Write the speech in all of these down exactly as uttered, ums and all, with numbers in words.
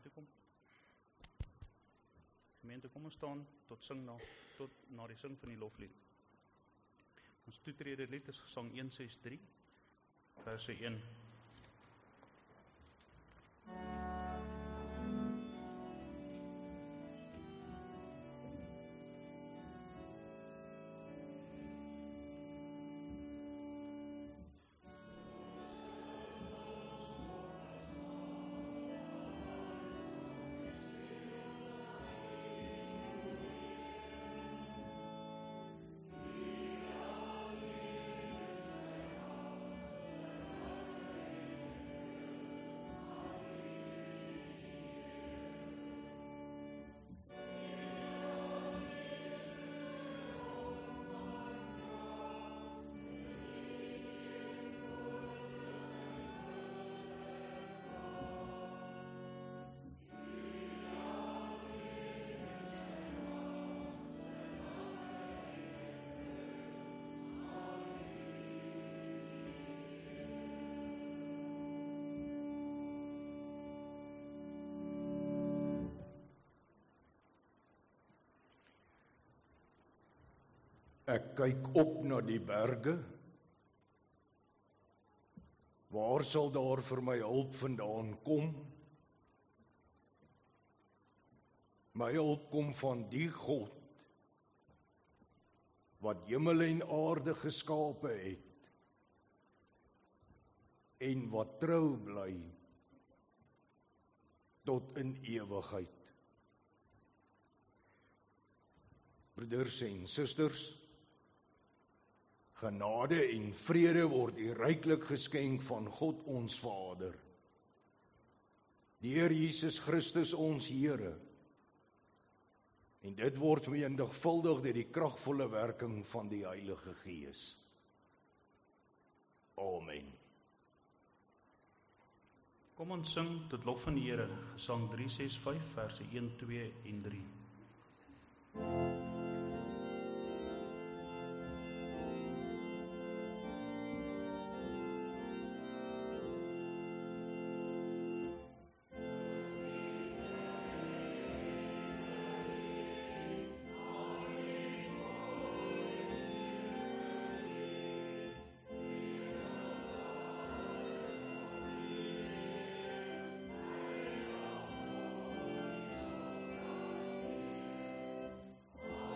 toe kom. Gemeente, kom ons staan tot sing na, tot na die sing van die loflied. Ons toetrede lied is gesang one sixty-three, verse one. Ek kyk op na die berge. Waar sal daar vir my hulp vandaan kom? My hulp kom van die God wat hemel en aarde geskape het en wat trou bly tot in ewigheid. Broeders en susters, genade en vrede word u ryklik geskenk van God ons Vader, die Heer Jesus Christus ons Here, en dit word menigvuldig deur die kragvolle werking van die Heilige Gees. Amen. Kom ons sing tot lof van die Here, gesang three sixty-five, verse one, two en three. Oh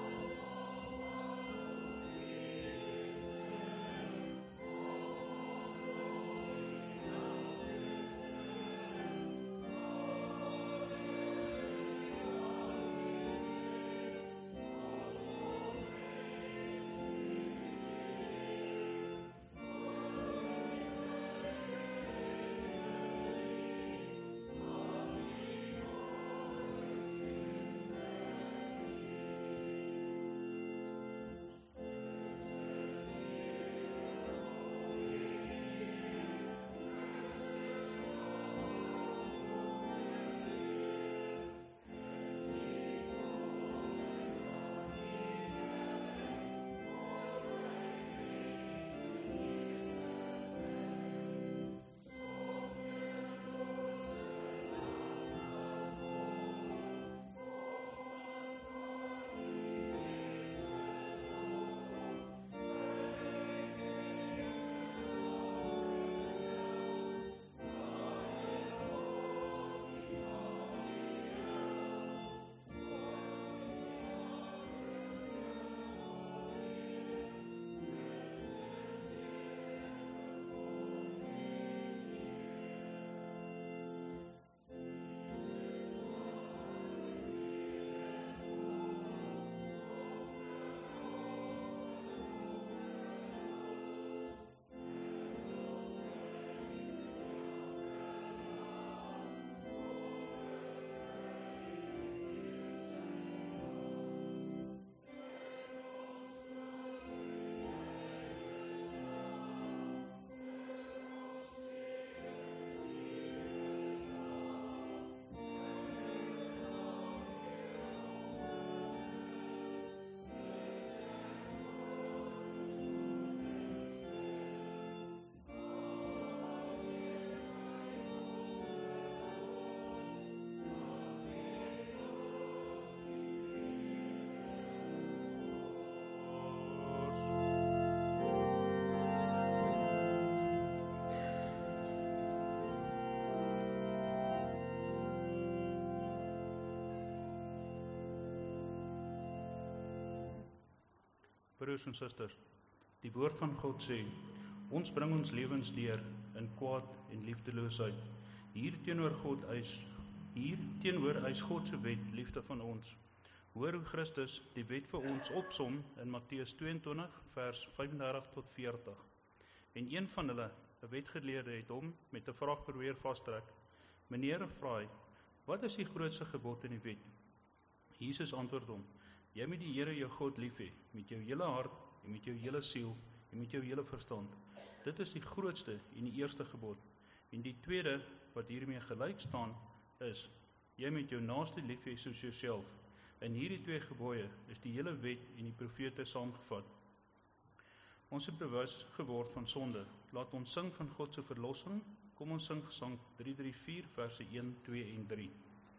Broers en susters, die woord van God sê, ons bring ons lewens deur in kwaad en liefdeloosheid. Hier teenoor God eis, hier teenoor eis God se wet liefde van ons. Hoor hoe Christus die wet vir ons opsom in Matteus tweeëntwintig vers vyfendertig tot veertig. En een van hulle, 'n wetgeleerde, het hom met 'n vraag probeer vastrek. Meneer, vra hy, wat is die grootste gebod in die wet? Jesus antwoord hom, jy moet die Here jou God lief hê, met jou hele hart en met jou hele siel en met jou hele verstand. Dit is die grootste en die eerste gebod. En die tweede, wat hiermee gelyk staan, is, jy moet jou naaste lief hê soos jouself. In hierdie twee gebooie is die hele wet en die profete saamgevat. Ons het bewus geword van sonde. Laat ons sing van God se verlossing. Kom ons sing Gesang drie drie vier verse een, twee en drie.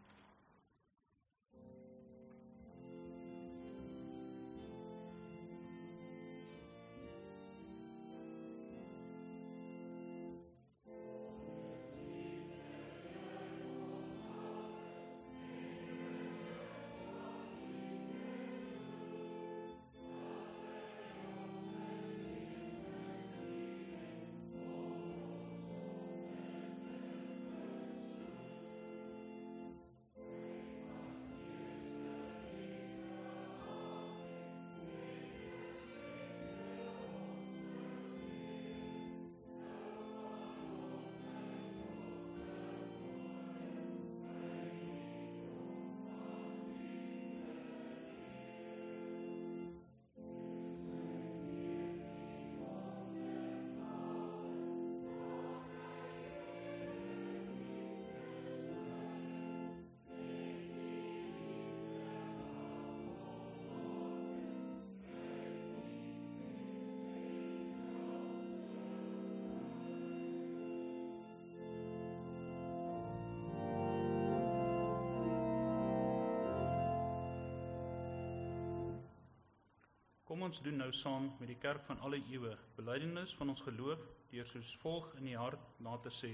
Kom ons doen nou saam met die kerk van alle eeue belydenis van ons geloof deur soos volg in die hart na te sê.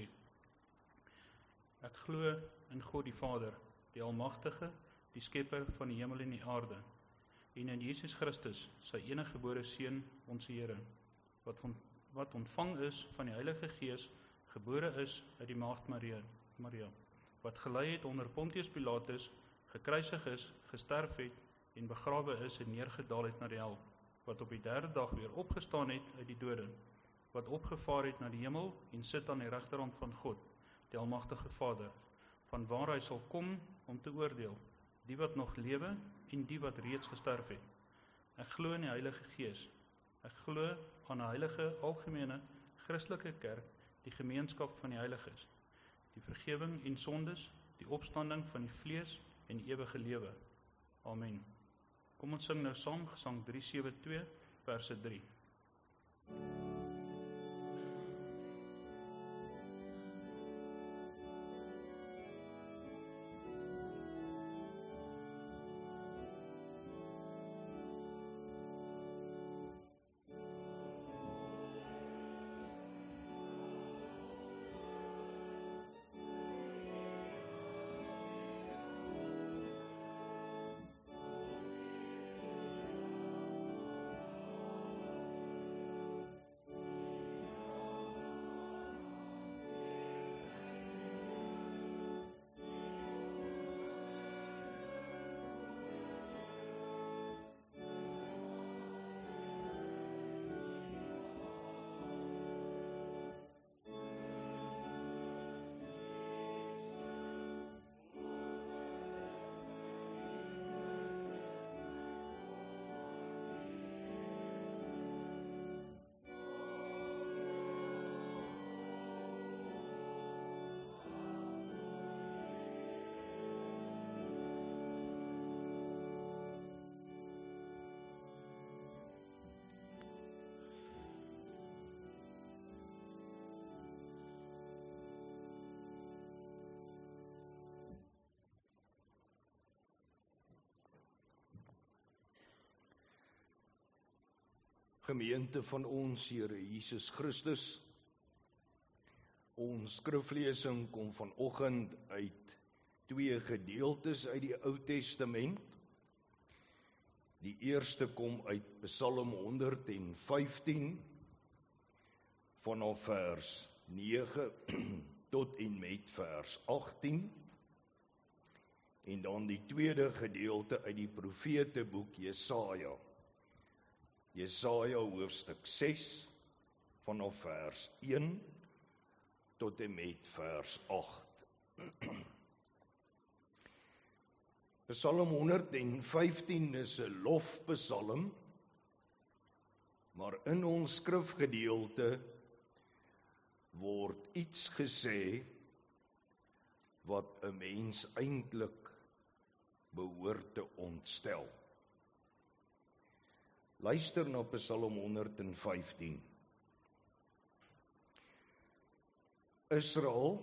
Ek glo in God die Vader, die Almagtige, die Skepper van die hemel en die aarde, en in Jesus Christus, sy enige gebore Seun, ons Here, wat, on, wat ontvang is van die Heilige Gees, gebore is uit die Maagd Maria, Maria, wat gelei het onder Pontius Pilatus, gekruisig is, gesterf het, en begrawe is en neergedaal het na die hel, wat op die derde dag weer opgestaan het uit die dode, wat opgevaar het na die hemel en sit aan die regterhand van God, die Almagtige Vader, van waar hy sal kom om te oordeel, die wat nog lewe en die wat reeds gesterf het. Ek glo in die Heilige Gees. Ek glo aan 'n heilige, algemene, Christelike kerk, die gemeenskap van die heiliges, die vergifnis en sondes, die opstanding van die vlees en die ewige lewe. Amen. Kom ons sing nou saam Gesang drie sewe twee verse drie. Gemeente van ons Here Jesus Christus, ons skriflesing kom vanoggend uit twee gedeeltes uit die Ou Testament. Die eerste kom uit Psalm honderd en vyftien vanaf vers nege tot en met vers agttien. En dan die tweede gedeelte uit die profeteboek Jesaja. Jesaja hoofstuk ses vanaf vers een tot en met vers agt. Psalm honderd en vyftien is 'n lofpsalm, maar in ons skrifgedeelte word iets gesê wat 'n mens eintlik behoort te ontstel. Luister na Psalm honderd en vyftien. Israel,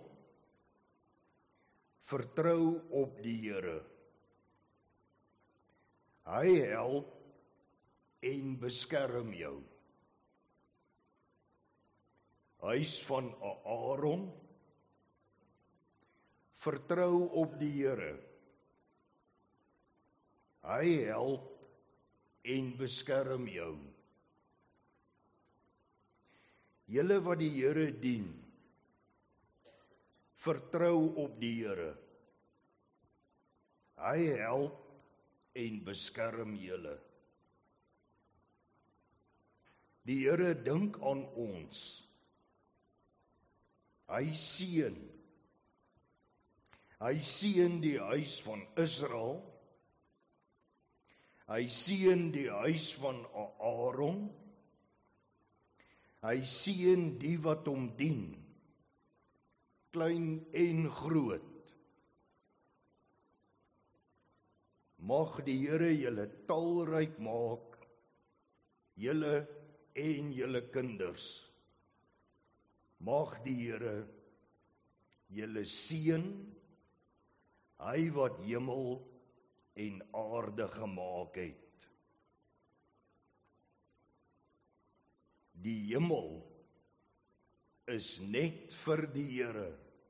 vertrou op die Here. Hy help en beskerm jou. Huis van Aaron, vertrou op die Here. Hy help en beskerm jou. Julle wat die Here dien, vertrou op die Here. Hy help en beskerm julle. Die Here dink aan ons. Hy seën. Hy seën die huis van Israel. Hy seën die huis van Aaron. Hy seën die wat hom dien, klein en groot. Mag die Here julle talryk maak, julle en julle kinders. Mag die Here julle seën, hy wat hemel en aarde gemaak het. Die hemel is net vir die Here,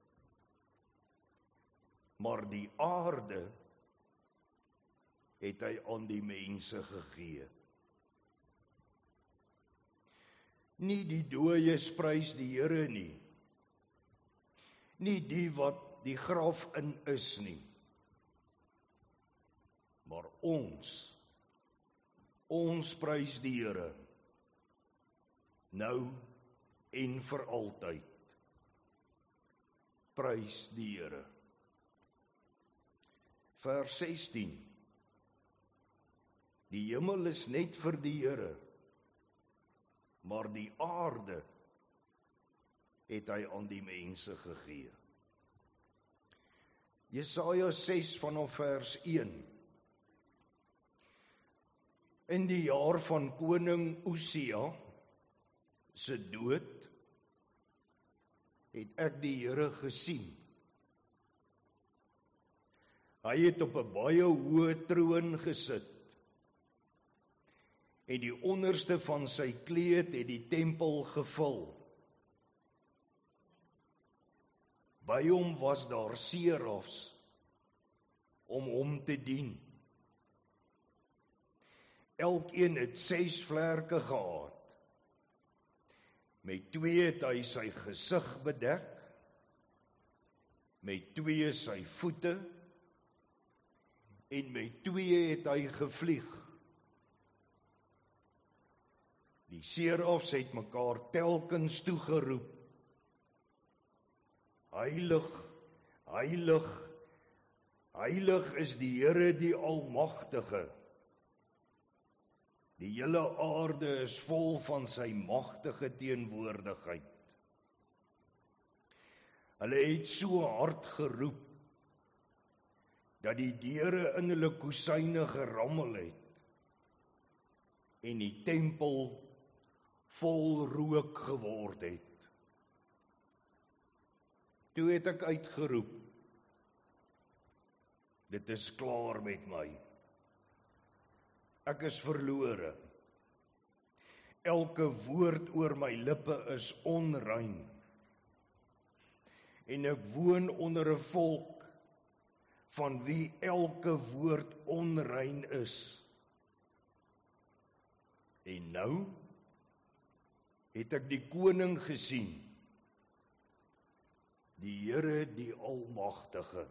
maar die aarde het hy aan die mense gegee. Nie die dooies prys die Here nie, nie die wat die graf in is nie, maar ons, ons prys die Here, nou en vir altyd. Prys die Here. Vers sestien. Die hemel is net vir die Here, maar die aarde het hy aan die mense gegee. Jesaja ses vanaf vers een. In die jaar van koning Osia se dood het ek die Here gesien. Hy het op 'n baie hoë troon gesit, en die onderste van sy kleed het die tempel gevul. By hom was daar serafs om hom te dien. Elkeen het ses vlerke gehad. Met twee het hy sy gesig bedek, met twee sy voete, en met twee het hy gevlieg. Die serafs het mekaar telkens toegeroep. Heilig, heilig, heilig is die Here die Almagtige. Die hele aarde is vol van sy magtige teenwoordigheid. Hulle het so hard geroep, dat die deure in hulle kosyne gerammel het, en die tempel vol rook geword het. Toe het ek uitgeroep, dit is klaar met my. Ek is verlore. Elke woord oor my lippe is onrein. En ek woon onder 'n volk van wie elke woord onrein is. En nou het ek die koning gesien, die Here die Almagtige.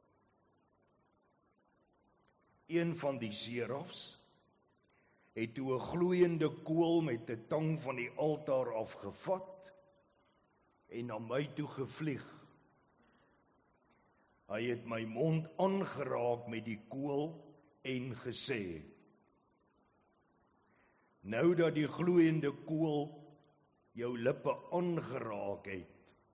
Een van die serafs het toe 'n gloeiende kool met 'n tang van die altaar afgevat en na my toe gevlieg. Hy het my mond aangeraak met die kool en gesê: nou dat die gloeiende kool jou lippe aangeraak het,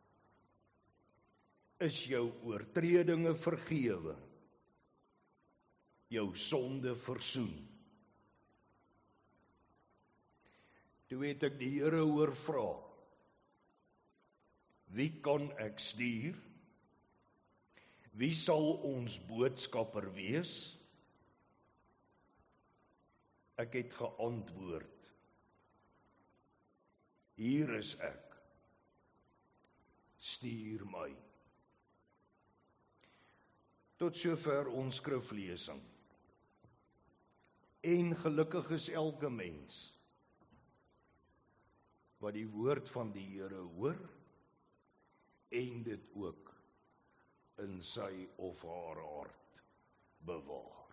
is jou oortredinge vergewe, jou sonde versoen. Toe het ek die Here hoor vra: wie kan ek stuur? Wie sal ons boodskapper wees? Ek het geantwoord: hier is ek, stuur my. Tot sover ons skriflesing. En gelukkig is elke mens wat die woord van die Here hoor en dit ook in sy of haar hart bewaar.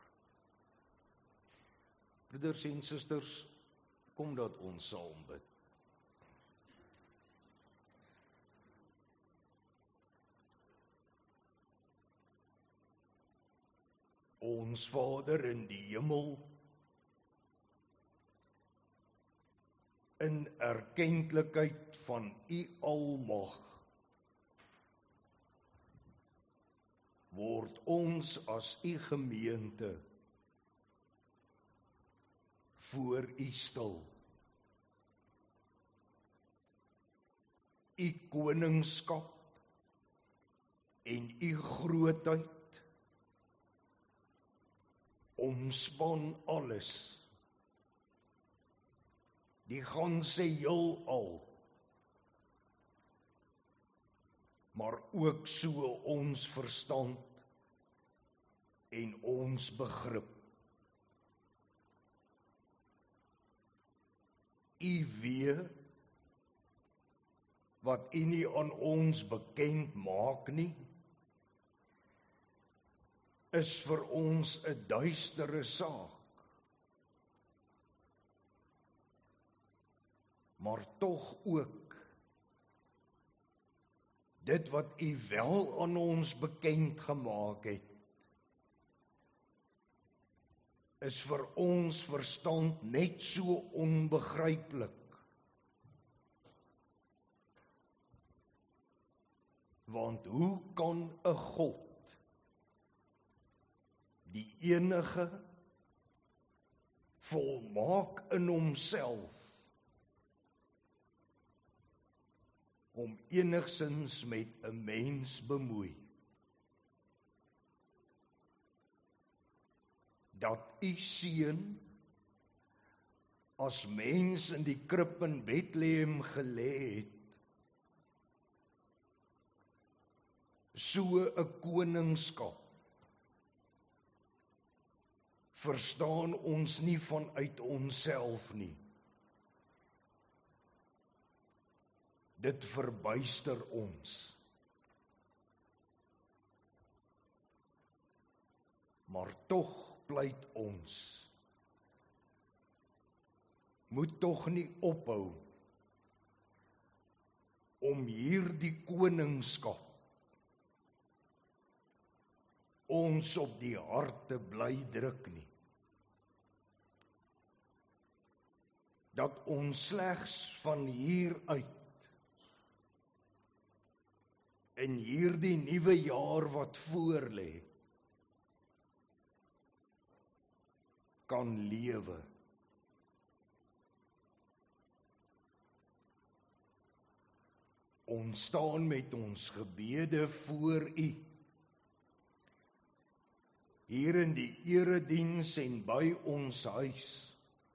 Broeders en susters, kom dat ons saam bid. Ons Vader in die hemel, in erkentlikheid van U almag, word ons as U gemeente voor U stil. U koningskap en U grootheid omspan alles, die ganse heelal, maar ook so ons verstand en ons begrip. U weet wat U nie aan ons bekend maak nie, is vir ons 'n duistere saak. Maar tog ook, dit wat U wel aan ons bekend gemaak het, is vir ons verstand net so onbegryplik. Want hoe kan 'n God, die enige, volmaak in homself, om enigsins met 'n mens bemoei, dat U seun as mens in die krib in Bethlehem gelê het, so 'n koningskap verstaan ons nie vanuit onsself nie. Dit verbuister ons. Maar tog pleit ons, moet tog nie ophou om hierdie koningskap ons op die harte bly druk nie. Dat ons slegs van hier uit in hierdie nuwe jaar wat voorlê kan lewe. Ons staan met ons gebede voor U, hier in die erediens en by ons huis.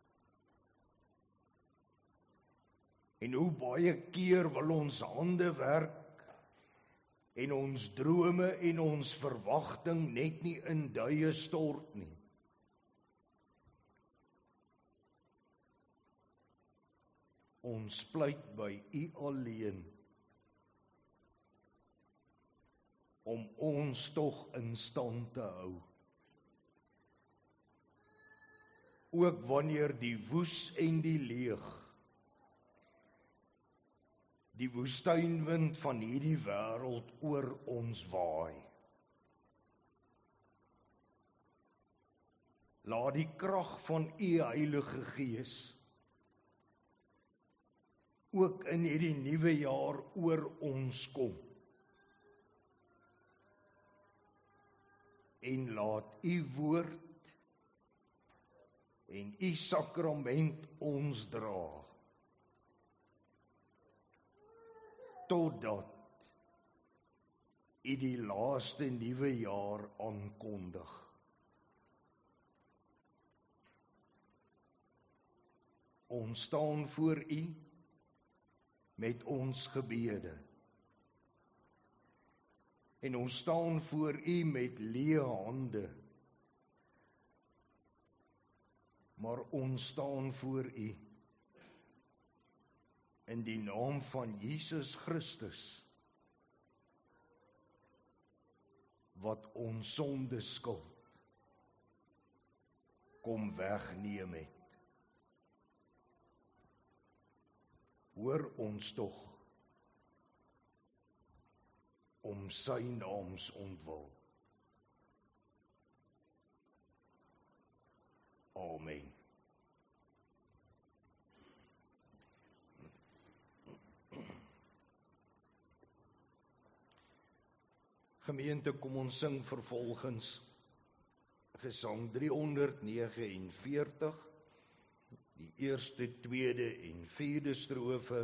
En hoe baie keer wil ons hande werk en ons drome en ons verwagting net nie in duie stort nie. ons pleit by U alleen, om ons tog in stand te hou. Ook wanneer die woes en die leeg, die woestynwind van hierdie wêreld oor ons waai. Laat die krag van U Heilige Gees ook in hierdie nuwe jaar oor ons kom. En laat U woord en U sakrament ons dra, totdat U die laaste nuwe jaar aankondig. Ons staan voor U met ons gebede. En ons staan voor U met leë hande. Maar ons staan voor U in die naam van Jesus Christus, wat ons sonde skuld kom wegneem het. Hoor ons tog om sy naams ontwil. Amen. Gemeente, kom ons sing vervolgens Gesang driehonderdnegenenveertig, die eerste, tweede en vierde strofe.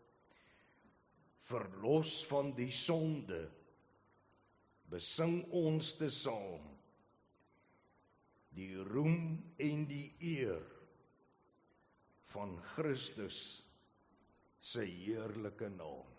Verlos van die sonde, besing ons tesaam die roem en die eer van Christus sy heerlike naam.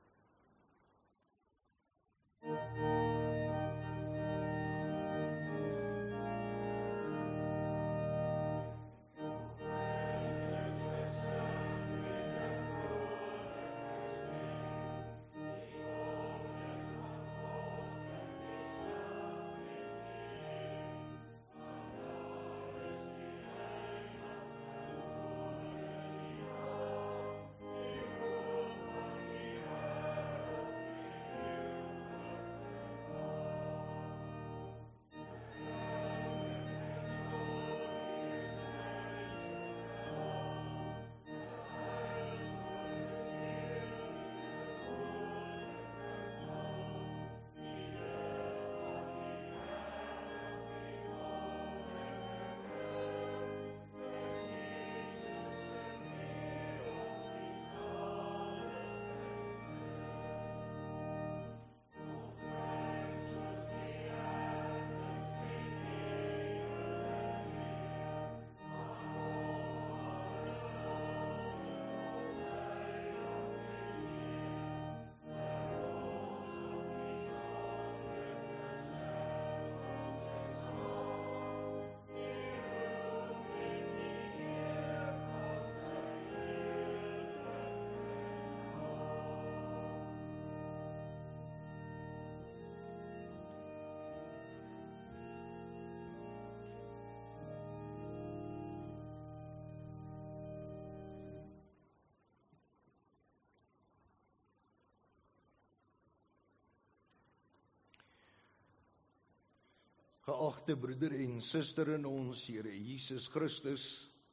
Geagte broeder en suster in ons Here Jesus Christus,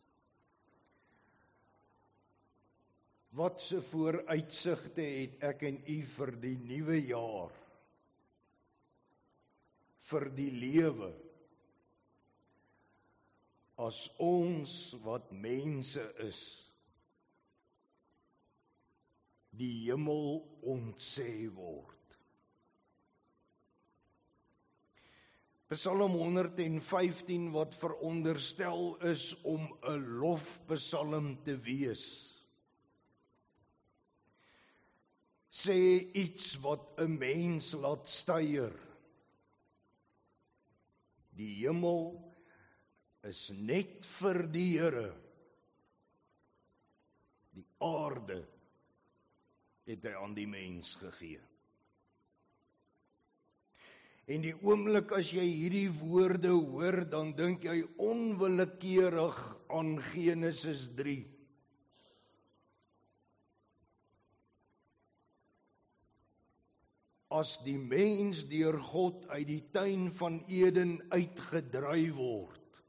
wat se vooruitsigte het ek en u vir die nuwe jaar, vir die lewe, as ons wat mense is, die hemel ontsê word. Psalm honderd vyftien wat veronderstel is om 'n lofpsalm te wees, sê iets wat 'n mens laat styer. Die hemel is net vir die Here. Die aarde het hy aan die mens gegee. En die oomblik as jy hierdie woorde hoor, dan dink jy onwillekeurig aan Genesis drie. As die mens deur God uit die tuin van Eden uitgedryf word,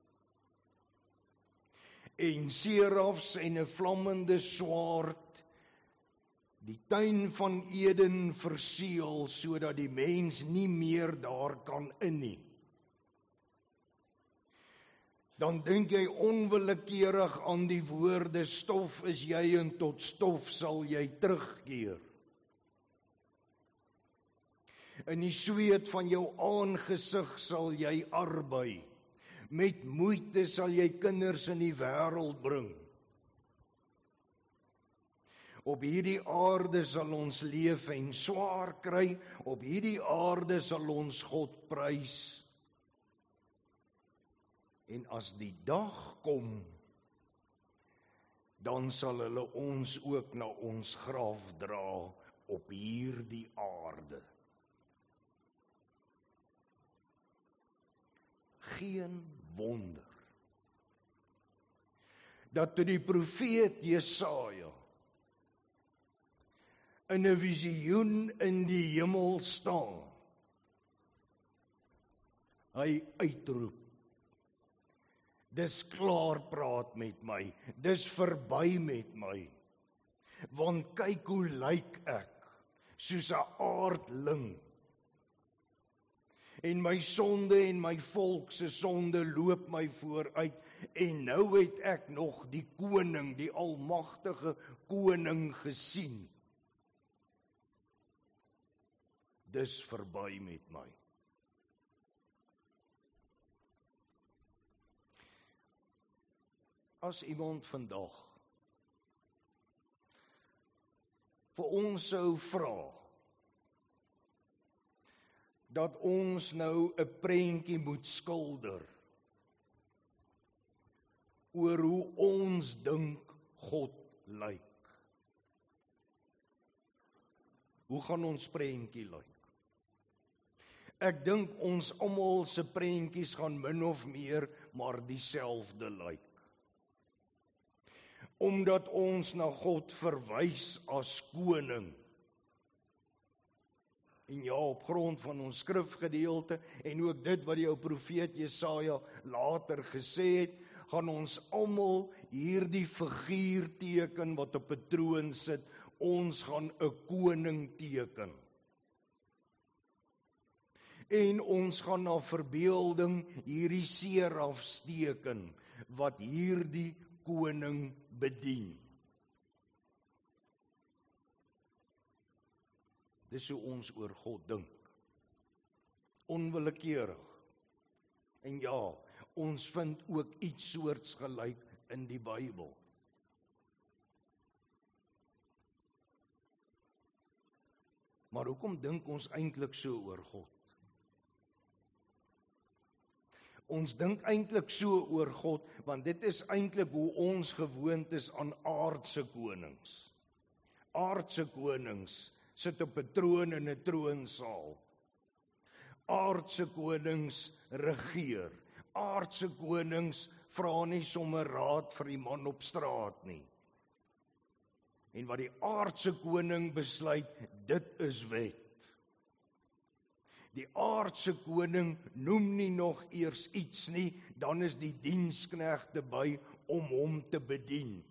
en serafs en 'n vlammende swaard die tuin van Eden verseël, sodat die mens nie meer daar kan in nie, dan dink jy onwillekeurig aan die woorde, stof is jy en tot stof sal jy terugkeer. In die sweet van jou aangesig sal jy arbei. Met moeite sal jy kinders in die wêreld bring. Op hierdie aarde sal ons leef en swaar kry. Op hierdie aarde sal ons God prys. En as die dag kom, dan sal hulle ons ook na ons graf dra op hierdie aarde. Geen wonder dat toe die profeet Jesaja in 'n visioen in die hemel staan, hy uitroep, dis klaar praat met my, dis verby met my, want kyk hoe lyk ek, soos 'n aardling, en my sonde en my volk se sonde loop my vooruit, en nou het ek nog die koning, die almagtige koning gesien. Dis verby met my. As iemand vandag vir ons sou vra, dat ons nou 'n prentjie moet skilder oor hoe ons dink God lyk. Hoe gaan ons prentjie lyk? Ek dink ons almal se prentjies gaan min of meer maar dieselfde lyk. Omdat ons na God verwys as koning. En ja, op grond van ons skrifgedeelte en ook dit wat die ou profeet Jesaja later gesê het, gaan ons almal hierdie figuur teken wat op 'n troon sit. Ons gaan 'n koning teken. En ons gaan na verbeelding hierdie serafs teken wat hierdie koning bedien. Dis hoe ons oor God dink. Onwillekeurig. En ja, ons vind ook iets soortgelyk in die Bybel. Maar hoekom dink ons eintlik so oor God? Ons dink eintlik so oor God, want dit is eintlik hoe ons gewoond is aan aardse konings. Aardse konings sit op 'n troon in 'n troonsaal. Aardse konings regeer. Aardse konings vra nie sommer raad vir die man op straat nie. En wat die aardse koning besluit, dit is wet. Die aardse koning noem nie nog eers iets nie, dan is die diensknegte by om hom te bedien.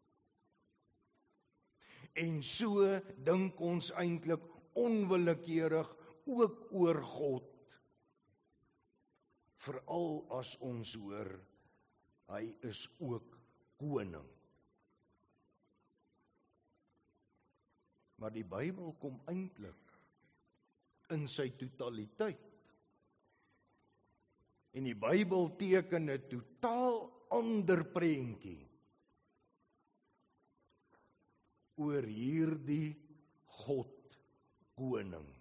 En so dink ons eintlik onwillekeurig ook oor God. Veral as ons hoor, hy is ook koning. Maar die Bybel kom eintlik in sy totaliteit. En die Bybel teken 'n totaal ander prentjie oor hierdie God koning.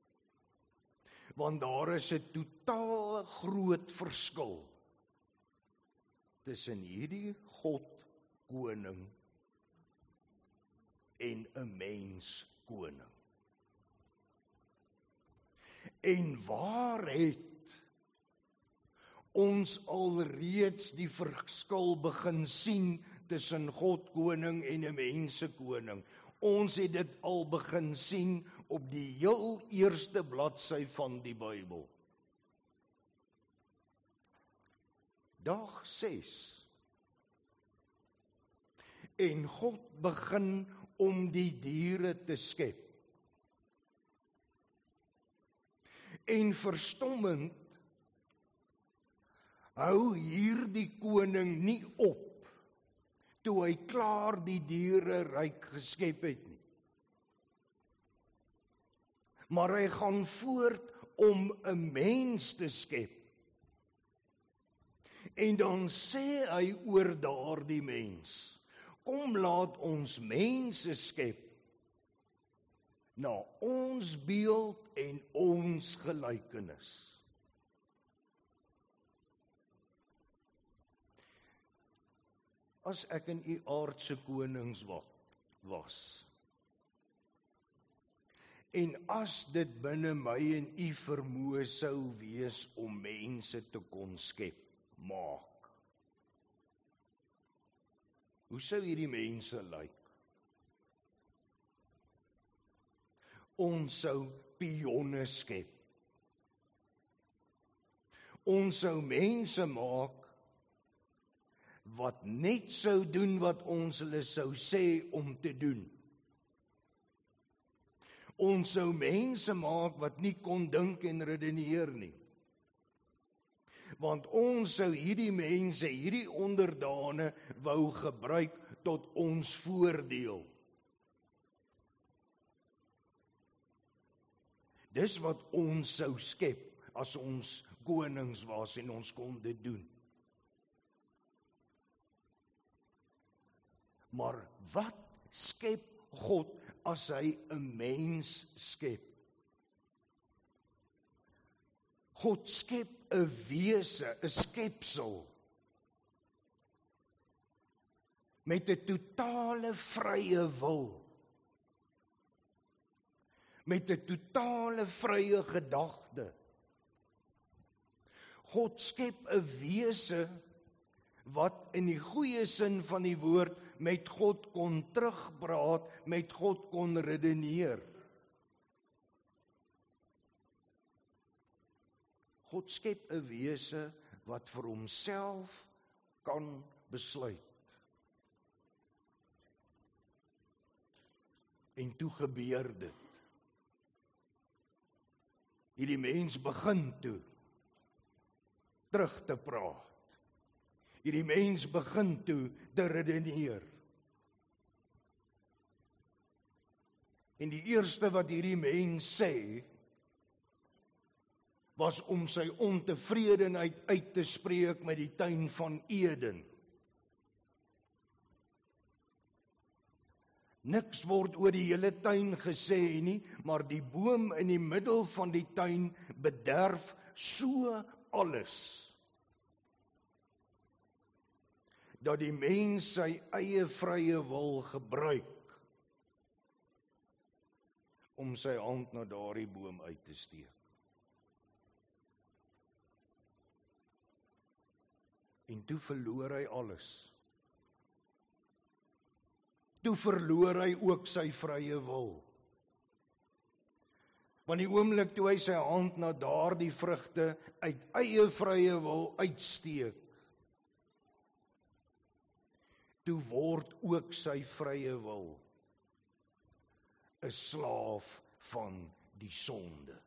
Want daar is 'n totaal groot verskil tussen hierdie God koning en 'n mens koning. En waar het ons alreeds die verskil begin sien tussen God koning en 'n mense koning? Ons het dit al begin sien op die heel eerste bladsy van die Bybel. Dag ses. En God begin om die diere te skep. En verstommend hou hierdie koning nie op toe hy klaar die diere ryk geskep het nie. Maar hy gaan voort om 'n mens te skep. En dan sê hy oor daardie mens, kom laat ons mense skep na ons beeld en ons gelykenis. As ek in u aardse konings was, en as dit binne my en u vermoë sou wees om mense te kon skep, maak. Hoe sou hierdie mense lyk? Ons sou pionne skep. Ons sou mense maak wat net sou doen wat ons hulle sou sê om te doen. Ons sou mense maak wat nie kon dink en redeneer nie. Want ons sou hierdie mense, hierdie onderdane wou gebruik tot ons voordeel. Dis wat ons sou skep as ons konings was en ons kon dit doen. Maar wat skep God as hy 'n mens skep? God skep 'n wese, 'n skepsel met 'n totale vrye wil, met 'n totale vrye gedagte. God skep 'n wese wat in die goeie sin van die woord met God kon terugpraat, met God kon redeneer. God skep 'n wese wat vir homself kan besluit. En toe gebeur dit. Hierdie mens begin toe terug te praat. Hierdie mens begin toe te redeneer. En die eerste wat hierdie mens sê, was om sy ontevredenheid uit te spreek met die tuin van Eden. Niks word oor die hele tuin gesê nie, maar die boom in die middel van die tuin bederf so alles, dat die mens sy eie vrye wil gebruik om sy hand na daardie boom uit te steek. En toe verloor hy alles. Toe verloor hy ook sy vrye wil. Want die oomblik toe hy sy hand na daardie vrugte uit eie vrye wil uitsteek, toe word ook sy vrye wil 'n slaaf van die sonde.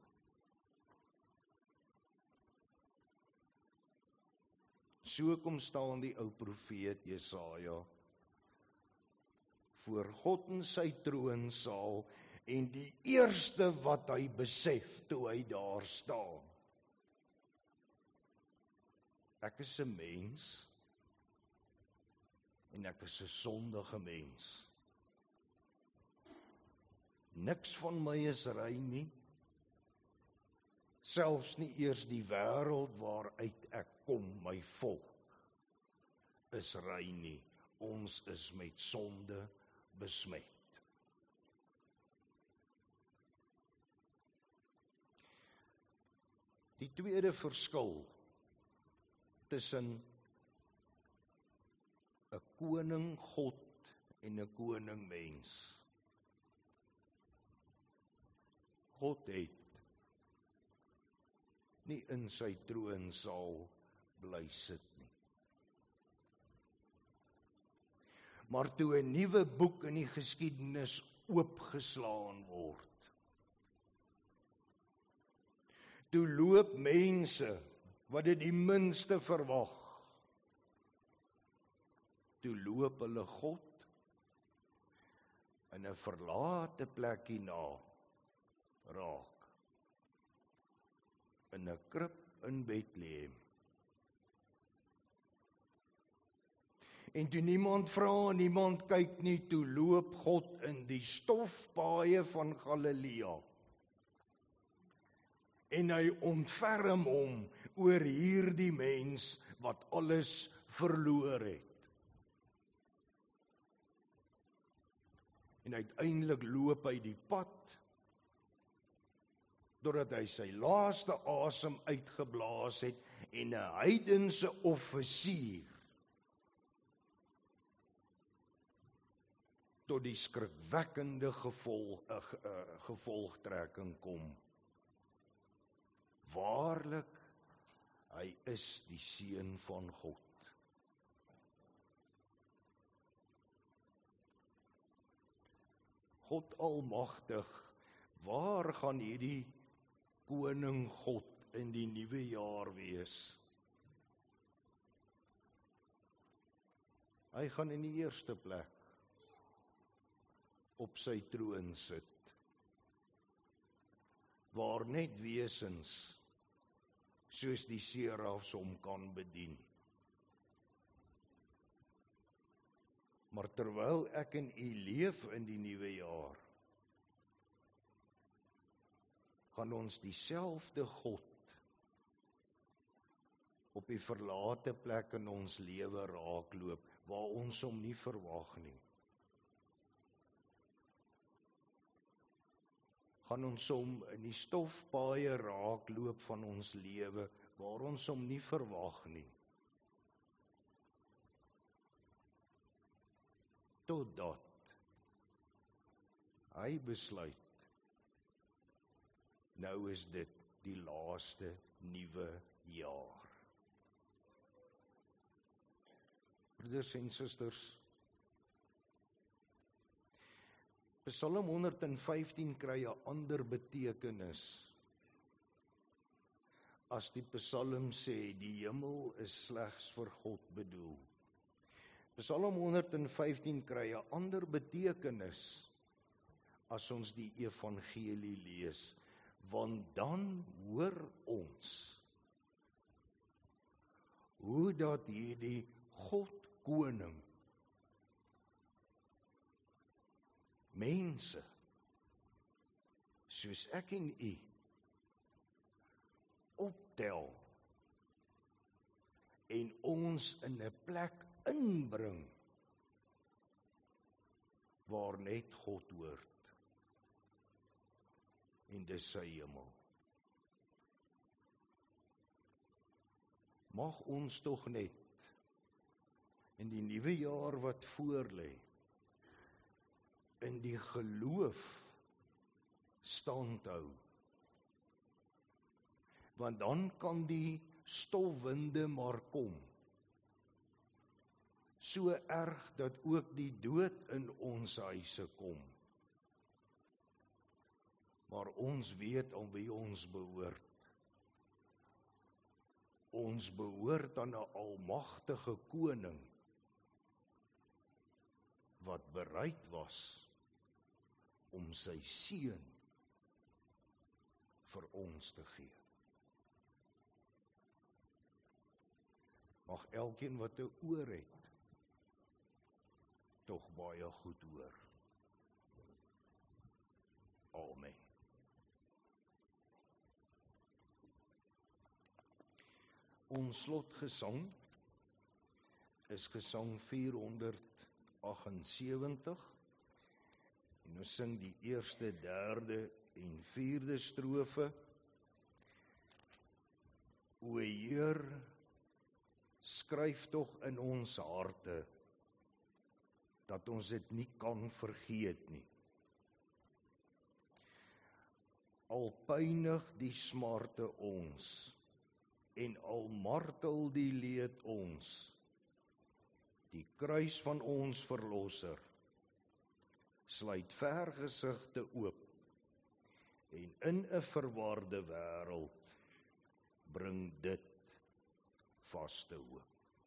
So kom staan die ou profeet Jesaja voor God in sy troonsaal en die eerste wat hy besef toe hy daar staan. Ek is 'n mens en ek is 'n sondige mens. Niks van my is rein nie. Selfs nie eers die wêreld waaruit ek kom, my volk, is rein nie. Ons is met sonde besmet. Die tweede verskil tussen 'n koning God en 'n koning mens. God het nie in sy troonsaal bly sit nie. Maar toe 'n nuwe boek in die geskiedenis oopgeslaan word, toe loop mense wat dit die minste verwag, toe loop hulle God in 'n verlate plekkie na raak, in 'n krib in Bethlehem. En toe niemand vra, niemand kyk nie, toe loop God in die stofpaaie van Galilea. En hy ontferm hom oor hierdie mens wat alles verloor het. En uiteindelik loop hy die pad, totdat hy sy laaste asem uitgeblaas het, en 'n heidense offisier tot die skrikwekkende gevolg, uh, gevolgtrekking kom. Waarlik, hy is die Seun van God. God almagtig, waar gaan hierdie koning God in die nuwe jaar wees? Hy gaan in die eerste plek op sy troon sit, waar net wesens soos die serafs hom kan bedien. Maar terwyl ek en u leef in die nuwe jaar, gaan ons dieselfde God op die verlate plek in ons lewe raakloop, waar ons hom nie verwag nie. Gaan ons hom in die stofpaaie raakloop van ons lewe, waar ons hom nie verwag nie. Totdat hy besluit, nou is dit die laaste nuwe jaar. Broeders en susters, Psalm honderd vyftien kry 'n ander betekenis as die Psalm sê, die hemel is slegs vir God bedoel. Psalm honderd vyftien kry 'n ander betekenis as ons die evangelie lees, want dan hoor ons hoe dat hierdie God koning mense soos ek en u optel en ons in 'n plek inbring waar net God hoort, en dis sy hemel. Mag ons tog net in die nuwe jaar wat voorlê, in die geloof standhou, want dan kan die stofwinde maar kom, so erg dat ook die dood in ons huise kom. Maar ons weet aan wie ons behoort. Ons behoort aan 'n almagtige koning, wat bereid was om sy seun vir ons te gee. Mag elkeen wat 'n oor het, tog baie goed hoor. Amen. Ons slotgesang is gesang vierhonderd agtensewentig, en ons sing die eerste, derde en vierde strofe. O Heer, skryf tog in ons harte, dat ons dit nie kan vergeet nie. Al pynig die smarte ons, en al martel die leed ons, die kruis van ons verlosser, sluit vergesigte oop, en in 'n verwarde wêreld, bring dit vaste hoop.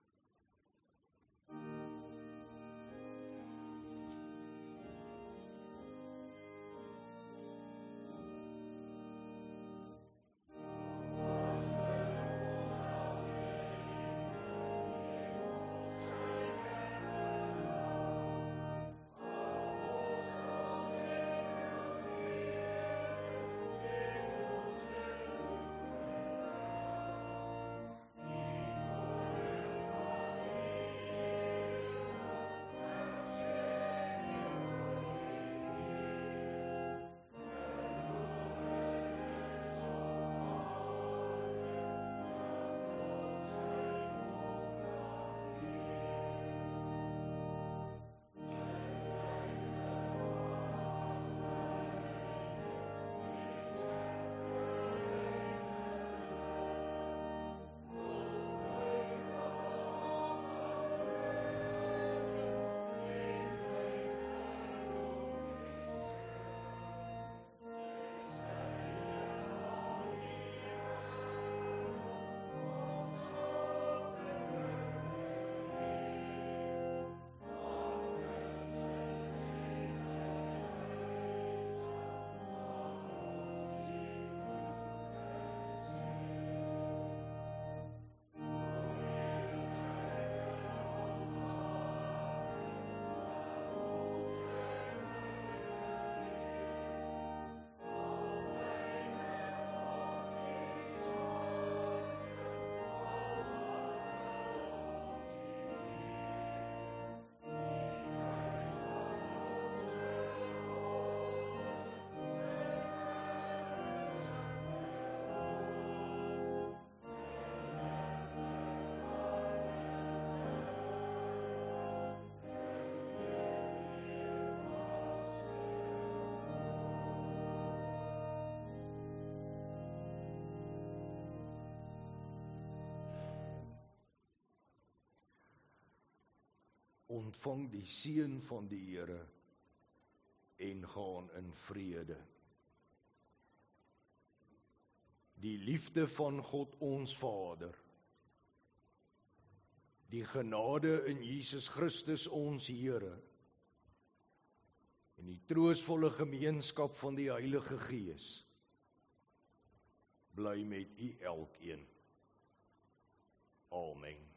Ontvang die seën van die Here en gaan in vrede. Die liefde van God ons Vader, die genade in Jesus Christus ons Here en die troostvolle gemeenskap van die Heilige Gees bly met u elkeen. Amen.